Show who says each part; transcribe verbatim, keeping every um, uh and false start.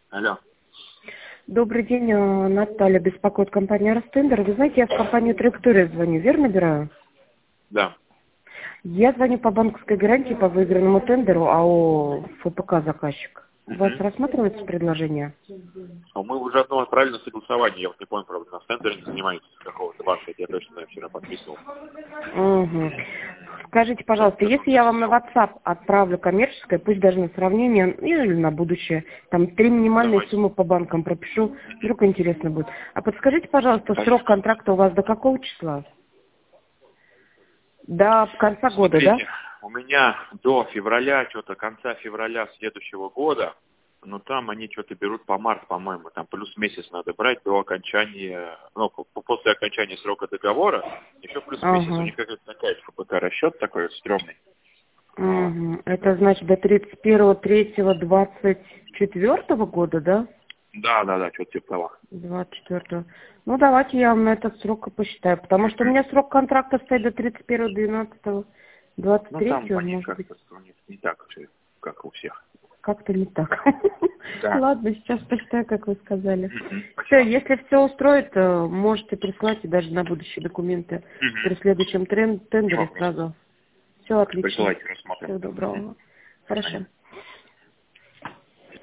Speaker 1: Алло.
Speaker 2: Добрый день, э, Наталья, беспокоит компания Ростендер. Вы знаете, я в компанию Траектория звоню, верно набираю?
Speaker 1: Да.
Speaker 2: Я звоню по банковской гарантии по выигранному тендеру АО ФПК заказчик. У вас
Speaker 1: Угу.
Speaker 2: рассматривается предложение?
Speaker 1: А мы уже одно отправили на согласование. Я вот не понял, правда, на тендере не занимаетесь какого-то банка. Я точно знаю, вчера подписывал.
Speaker 2: Угу. Скажите, пожалуйста,
Speaker 1: Что-то
Speaker 2: если
Speaker 1: не
Speaker 2: я вам на
Speaker 1: сидел.
Speaker 2: WhatsApp отправлю коммерческое, пусть даже на сравнение или на будущее, там три минимальные
Speaker 1: Давайте.
Speaker 2: суммы по банкам пропишу, вдруг интересно будет. А подскажите, пожалуйста, срок
Speaker 1: Конечно.
Speaker 2: контракта у вас до какого числа? До конца года, да?
Speaker 1: Смотрите, у меня до февраля, что-то конца февраля следующего года, но там они что-то берут по март, по-моему, там плюс месяц надо брать до окончания, ну, по- после окончания срока договора, еще плюс месяц. У
Speaker 2: Ага.
Speaker 1: них какая-то такая ФПК расчет такой вот стрёмный. Вот.
Speaker 2: Мгм. Это значит до тридцать первого третьего двадцать четвёртого года, да?
Speaker 1: Да, да, да, что-то типа того.
Speaker 2: двадцать четвёртого. Ну, давайте я вам на этот срок и посчитаю, потому что у меня срок контракта стоит до тридцать первого двенадцатого двадцать
Speaker 1: Ну, там
Speaker 2: третьего,
Speaker 1: они
Speaker 2: может быть,
Speaker 1: как-то у них не так же, как у всех.
Speaker 2: как-то не так.
Speaker 1: Да.
Speaker 2: Ладно, сейчас посчитаю, как вы сказали.
Speaker 1: Мгм.
Speaker 2: Все,
Speaker 1: Спасибо.
Speaker 2: если все устроит, э, можете прислать и даже на будущие документы при
Speaker 1: Мгм.
Speaker 2: следующем трен-
Speaker 1: Не
Speaker 2: тендере
Speaker 1: вопрос.
Speaker 2: сразу. Все отлично.
Speaker 1: Присылайте, рассмотрим.
Speaker 2: Всего
Speaker 1: Мгм.
Speaker 2: доброго.
Speaker 1: До свидания.
Speaker 2: Хорошо.